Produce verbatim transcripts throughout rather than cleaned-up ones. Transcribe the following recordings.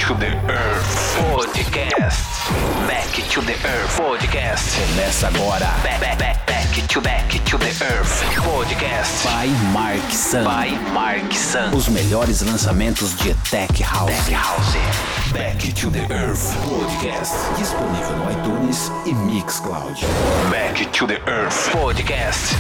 to the Earth Podcast. Back to the Earth Podcast. Começa agora. Back, back, back, back to back to the Earth Podcast. By Mark Sun. By Mark Sun. Os melhores lançamentos de Tech House. Tech House. Back to the Earth Podcast. Disponível no iTunes e Mixcloud. Back to the Earth Podcast.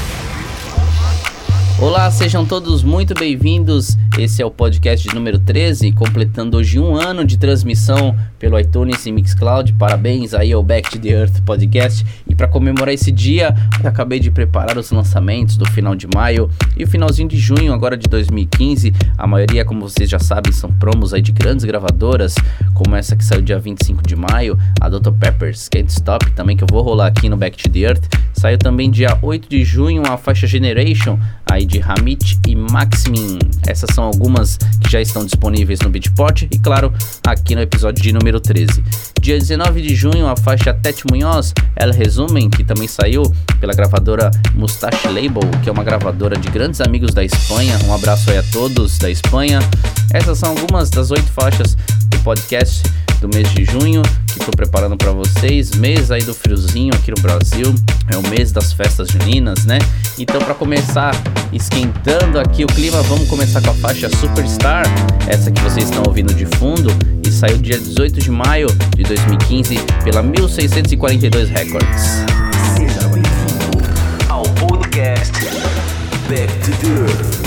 Olá, sejam todos muito bem-vindos. Esse é o podcast de número treze, completando hoje um ano de transmissão pelo iTunes e Mixcloud. Parabéns aí ao Back to the Earth Podcast. E para comemorar esse dia, eu acabei de preparar os lançamentos do final de maio e o finalzinho de junho agora de dois mil e quinze. A maioria, como vocês já sabem, são promos aí de grandes gravadoras, como essa que saiu dia vinte e cinco de maio, a doutor Pepper's Can't Stop, também que eu vou rolar aqui no Back to the Earth. Saiu também dia oito de junho a faixa Generation, aí de Hamid e Maximin. Essas são algumas que já estão disponíveis no Beatport e, claro, aqui no episódio de número treze. Dia dezenove de junho, a faixa Tete Munhoz, El Resumen, que também saiu pela gravadora Mustache Label, que é uma gravadora de grandes amigos da Espanha. Um abraço aí a todos da Espanha. Essas são algumas das oito faixas do podcast do mês de junho que estou preparando para vocês. Mês aí do friozinho aqui no Brasil, é o mês das festas juninas, né? Então, para começar esquentando aqui o clima, vamos começar com a faixa Superstar, essa que vocês estão ouvindo de fundo, e saiu dia dezoito de maio de dois mil e quinze pela mil seiscentos e quarenta e dois Records. Seja bem-vindo ao podcast Back to the Earth.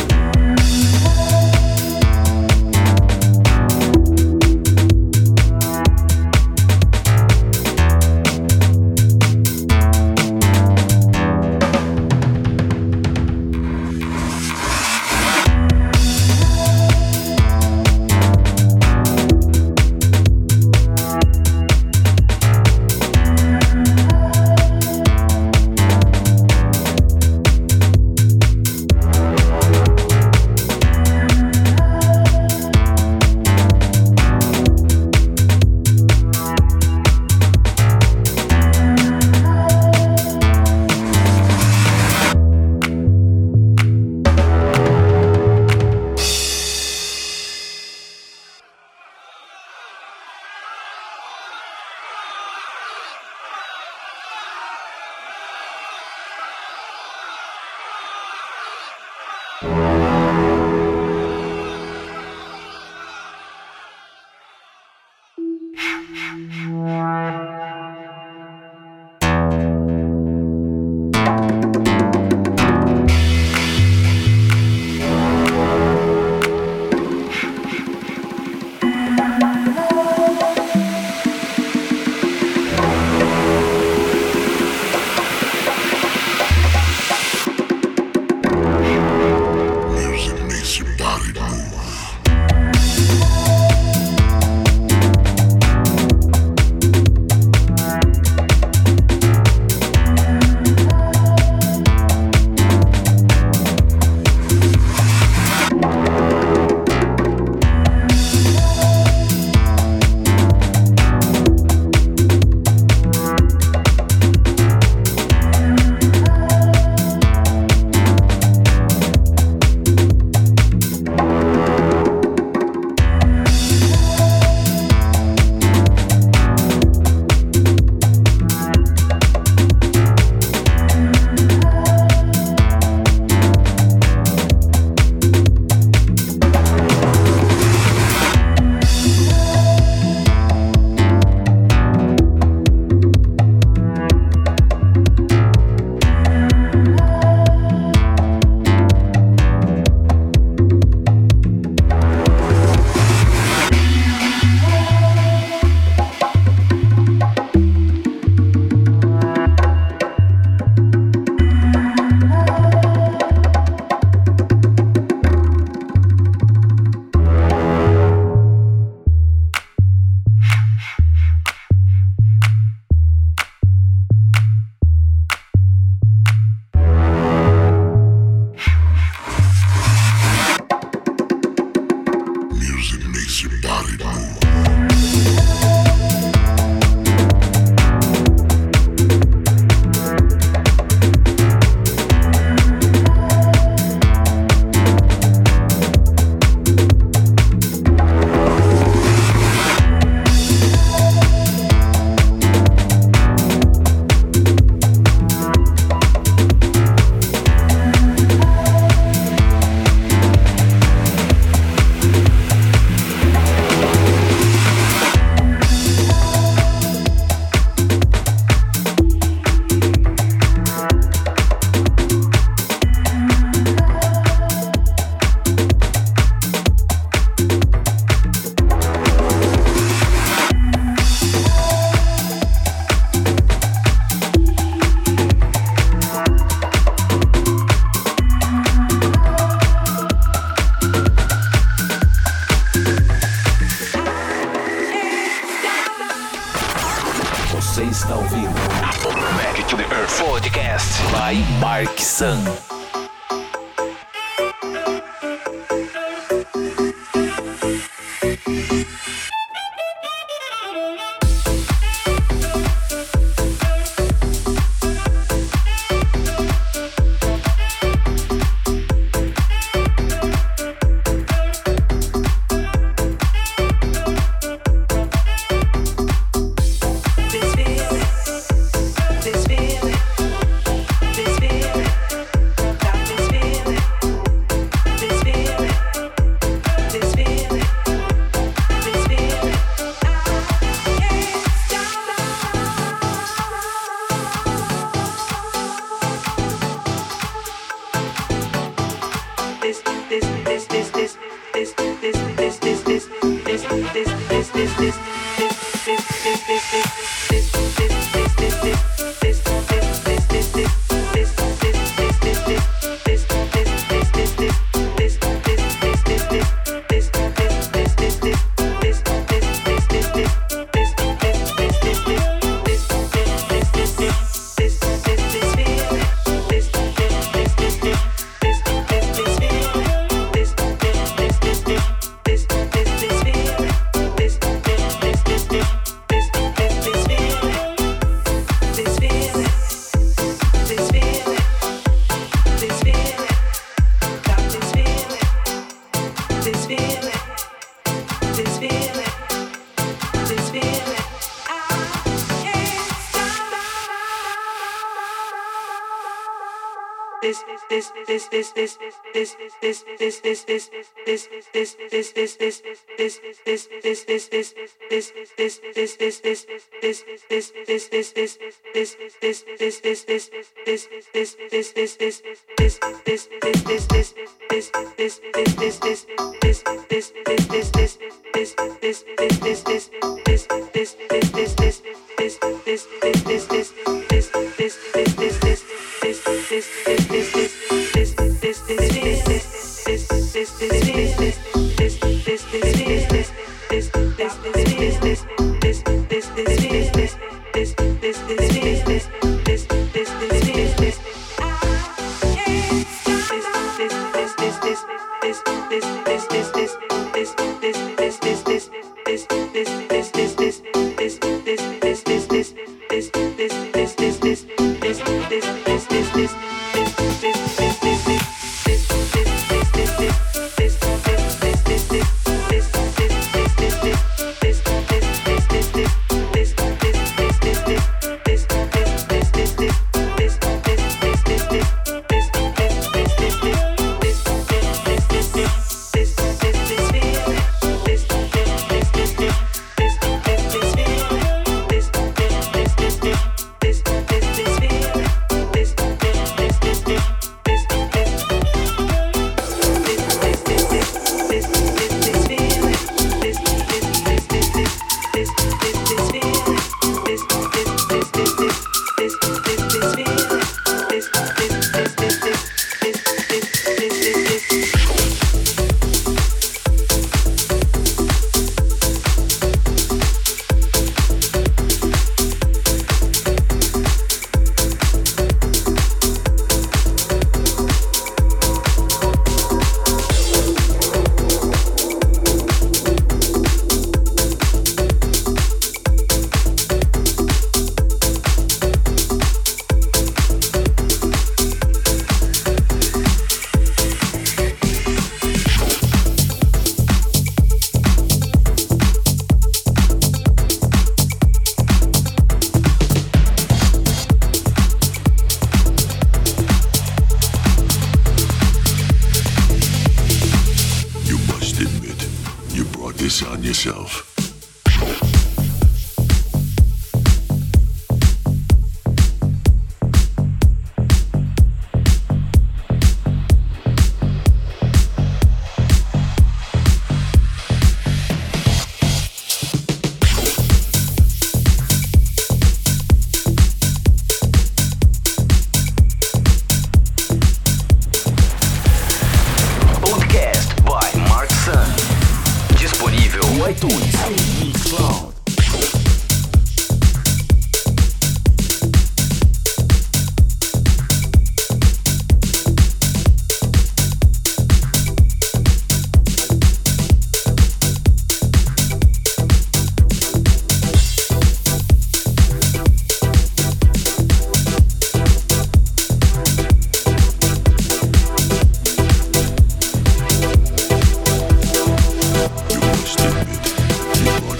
You must admit, you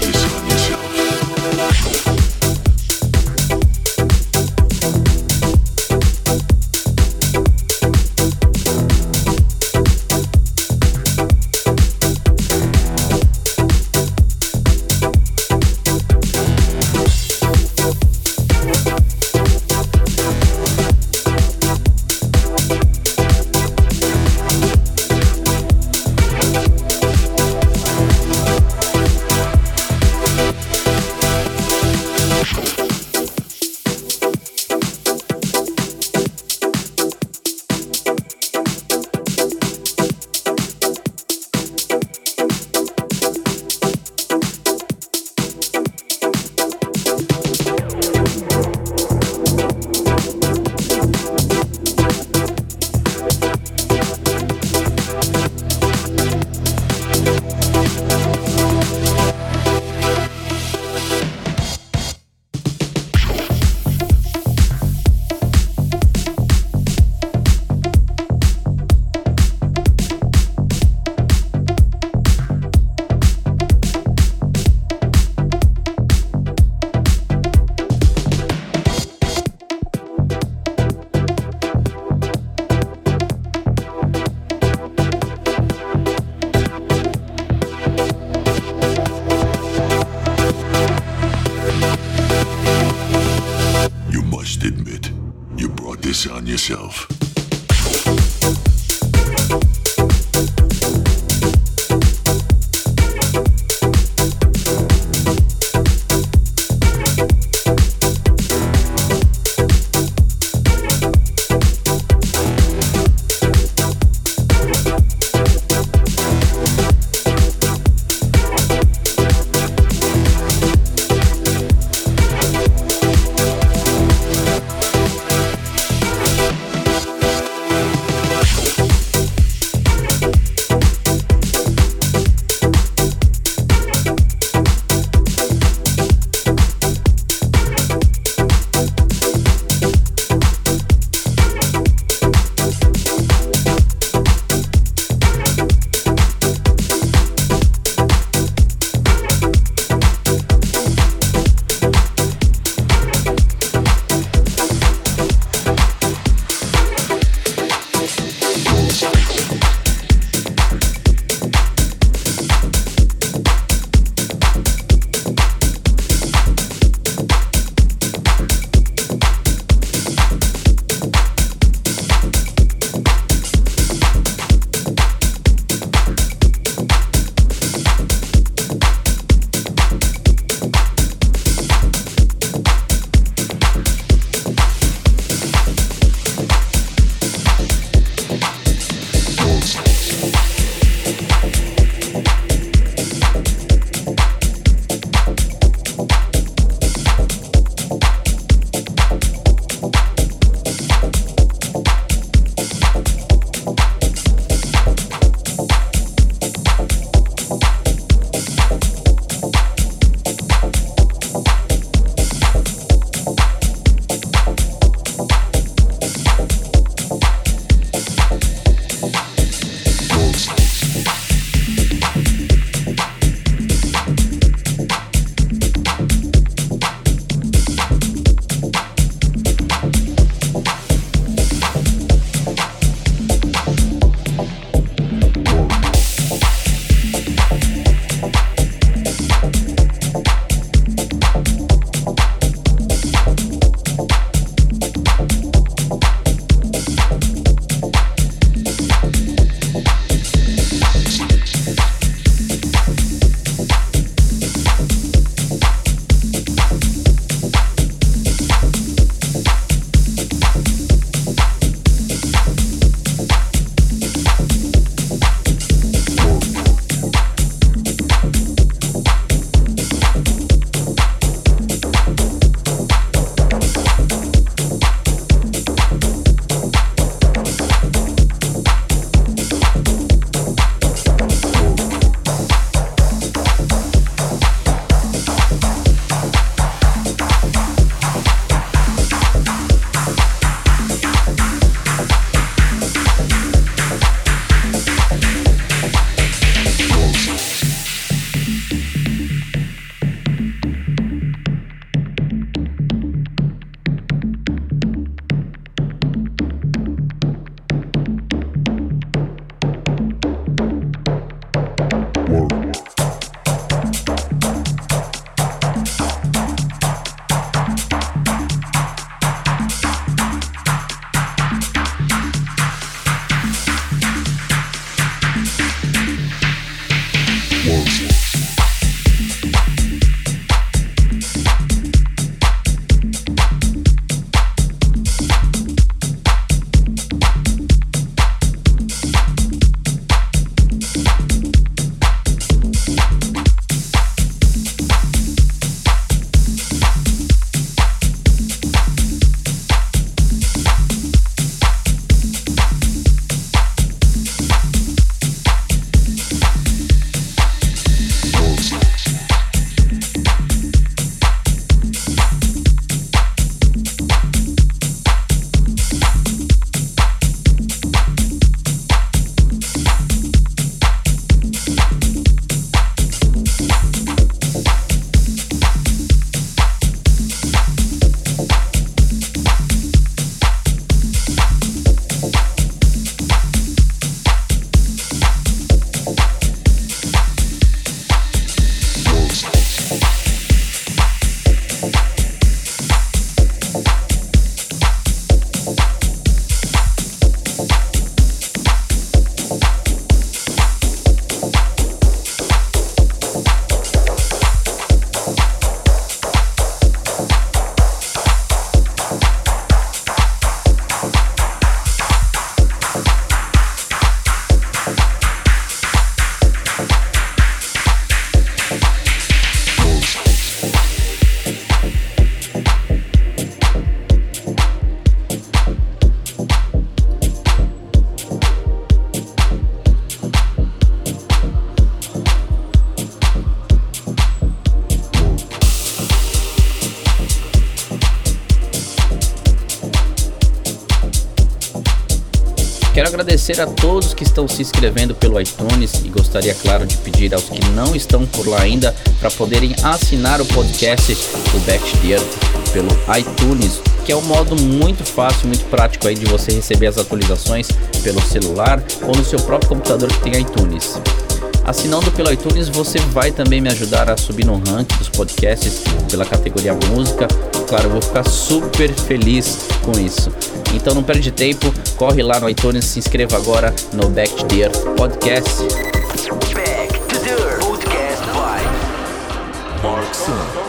agradecer a todos que estão se inscrevendo pelo iTunes e gostaria, claro, de pedir aos que não estão por lá ainda para poderem assinar o podcast do Back to the Earth pelo iTunes, que é um modo muito fácil, muito prático aí de você receber as atualizações pelo celular ou no seu próprio computador que tem iTunes. Assinando pelo iTunes, você vai também me ajudar a subir no ranking dos podcasts pela categoria música. Claro, eu vou ficar super feliz com isso. Então não perde tempo, corre lá no iTunes, se inscreva agora no Back to the Earth Podcast. Back to the Earth Podcast by Mark Sun.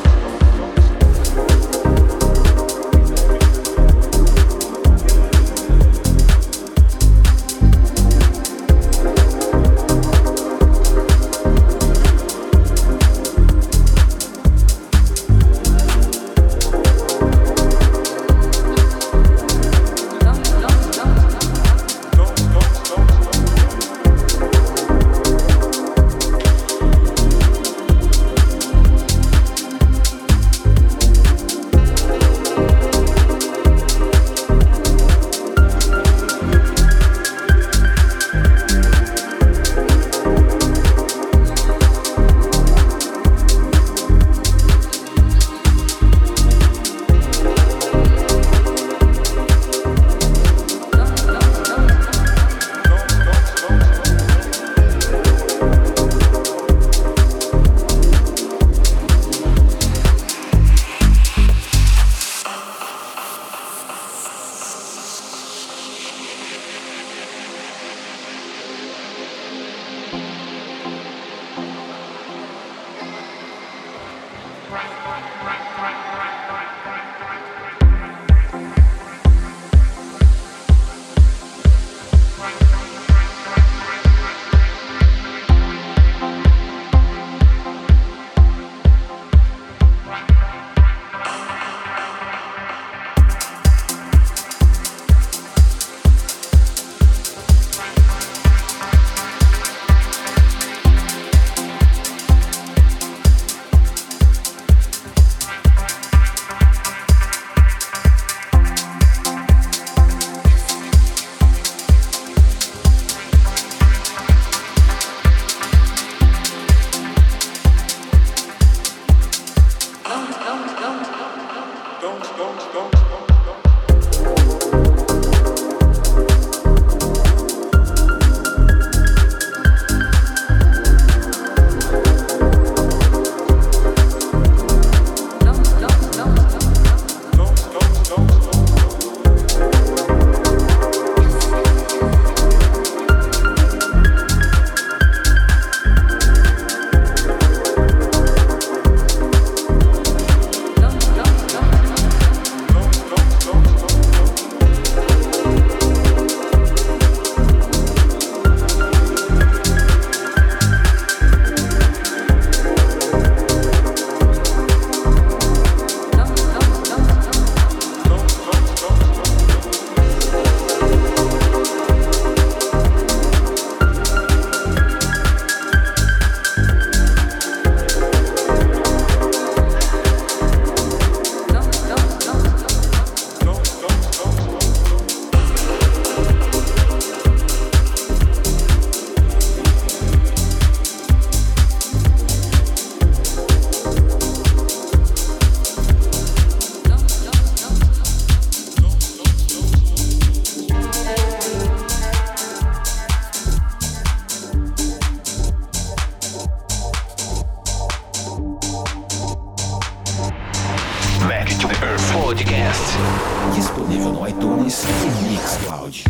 Podcast. Disponível no iTunes e Mixcloud.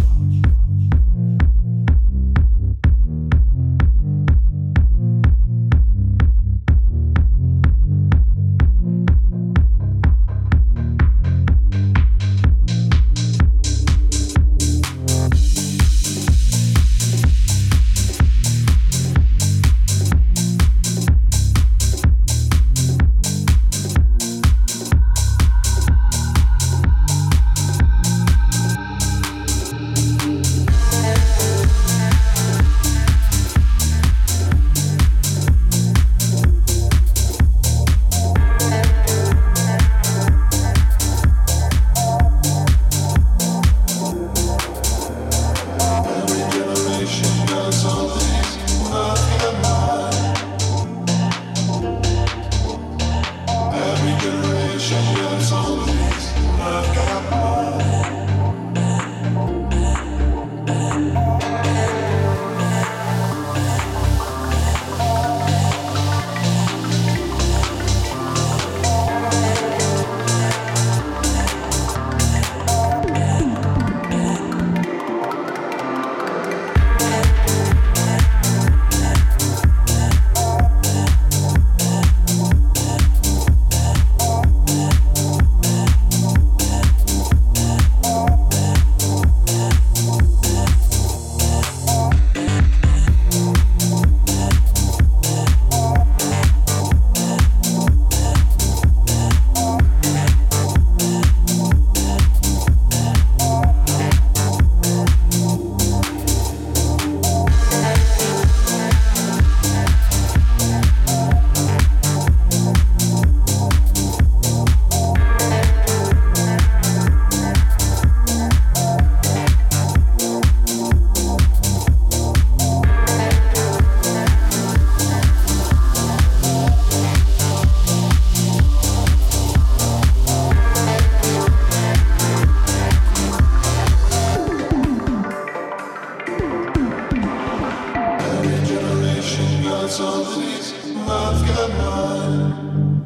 its own piece, I've got mine.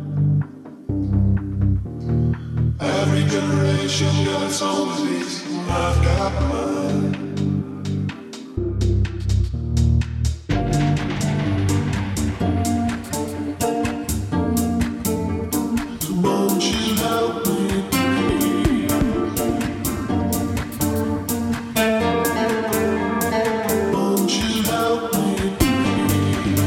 Every generation got its own piece, I've got mine. Won't you help me breathe? Won't you help me breathe?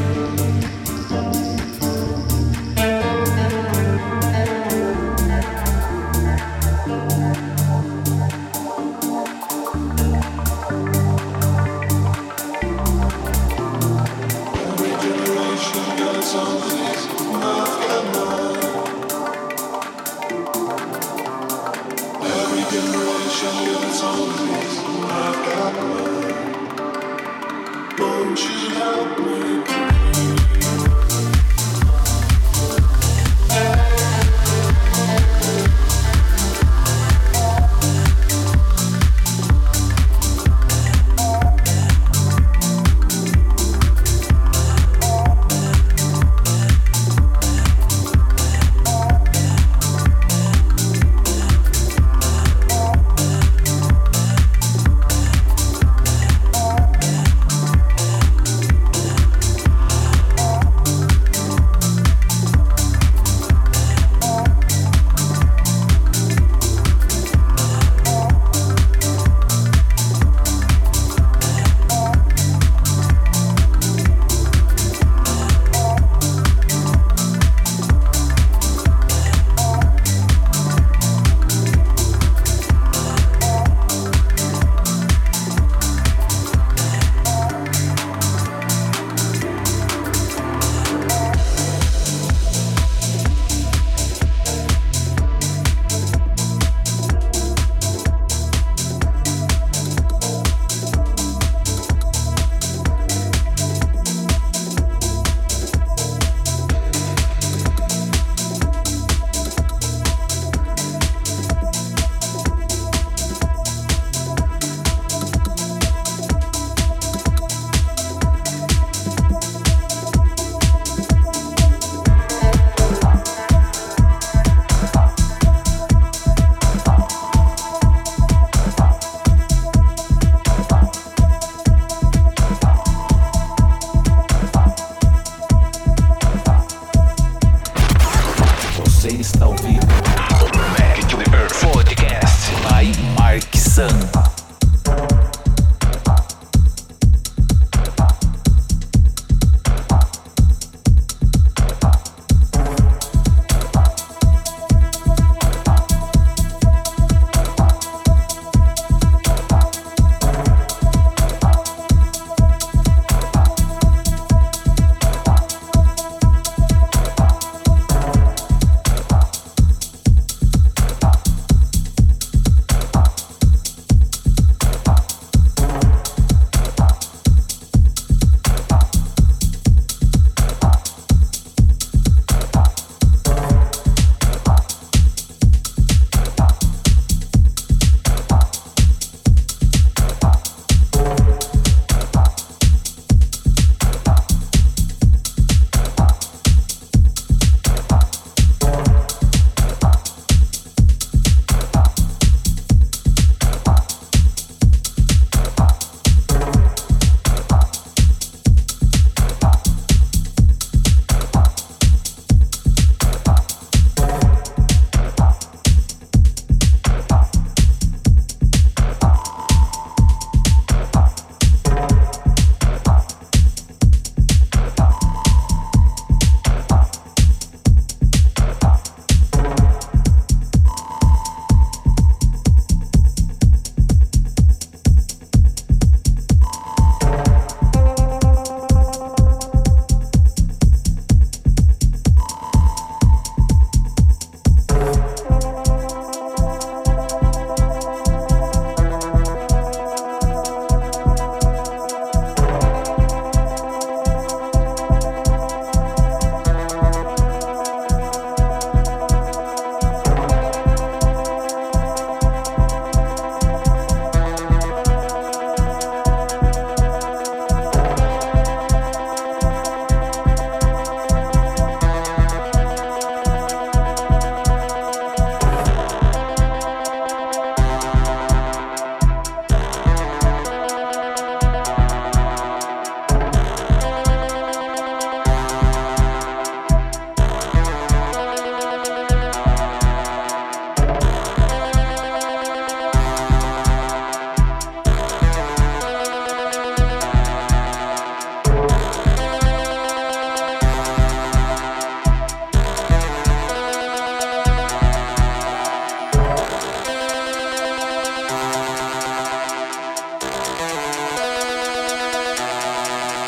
Every generation got its own piece, I've got mine. Every generation got its own piece, I've got mine. Won't you help me breathe?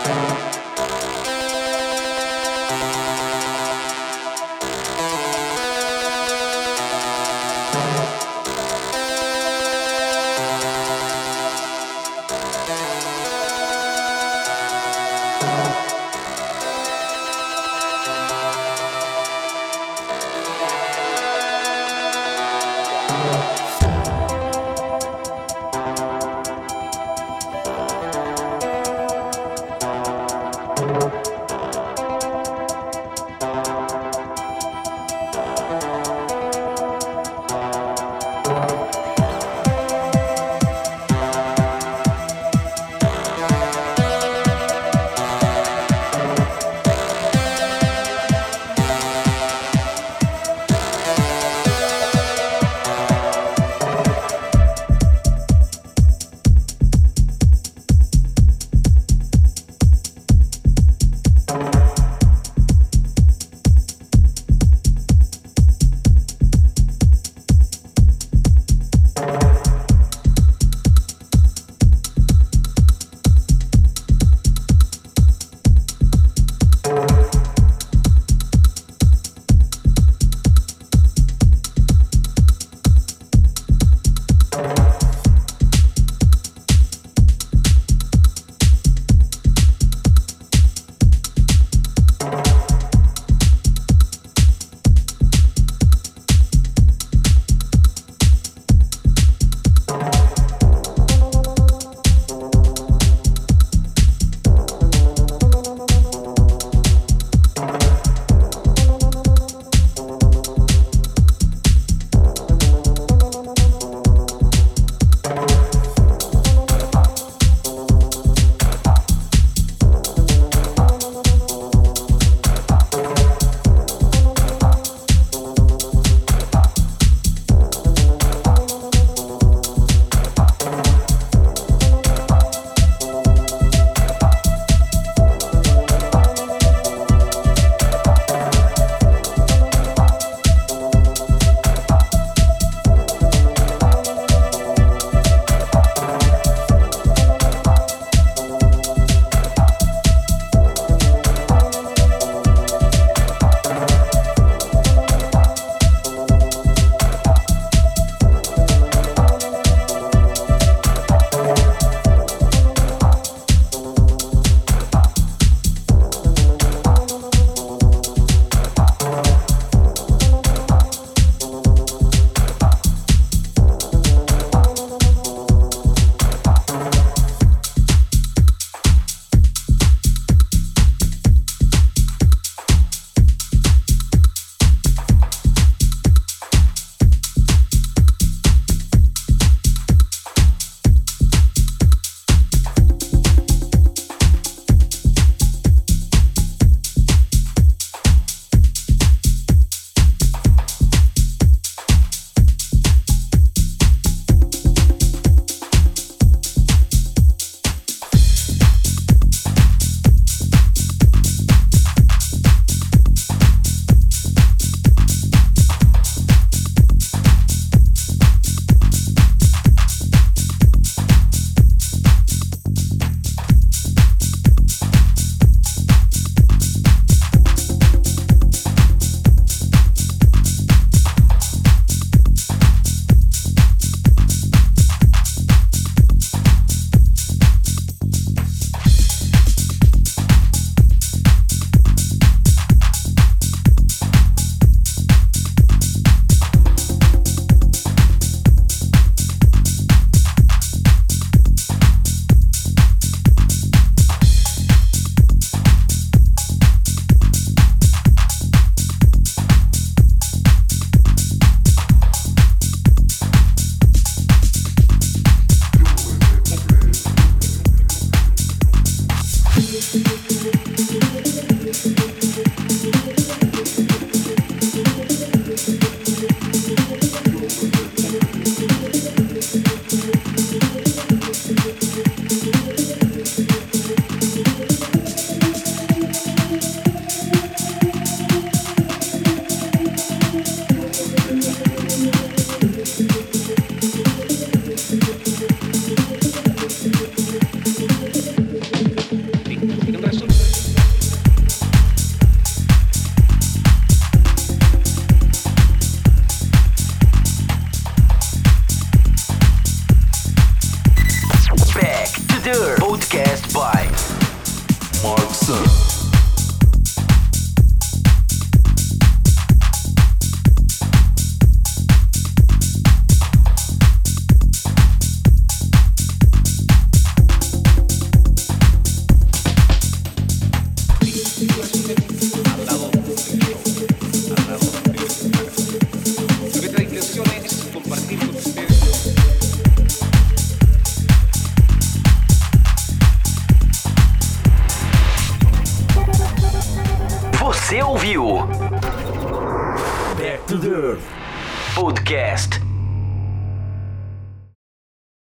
Thank